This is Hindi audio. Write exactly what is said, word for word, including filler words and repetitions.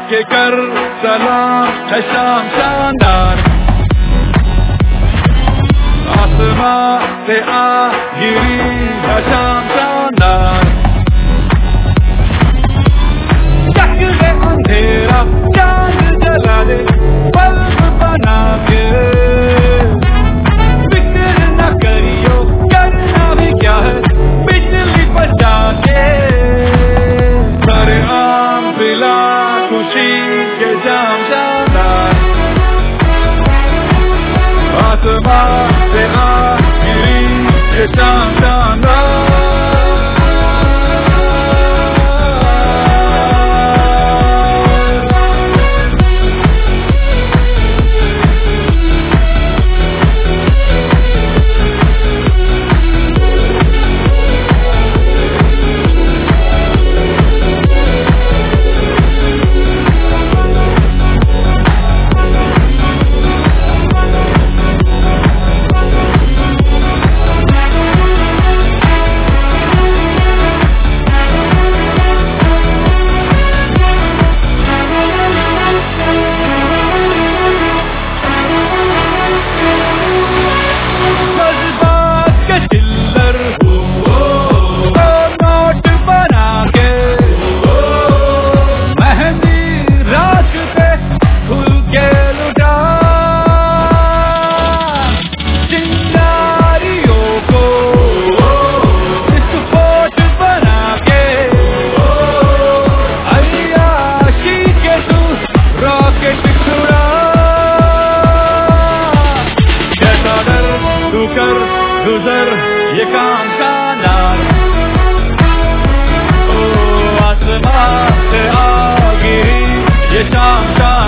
के कर सलाम है शाम शानदार, आसमां से आ गिरी है शाम शानदार। चक दे अंधेरा चांद जला दे बल्ब बना के, फिक्र न करियो करना भी क्या है बिजली बचा के। सारे आम पिला खुशी के जाम शानदार, आसमां से आ गिरी ये शाम शानदार। गुजर ये काम शानदार, ओ आसमां से आ गिरी ये शाम शानदार।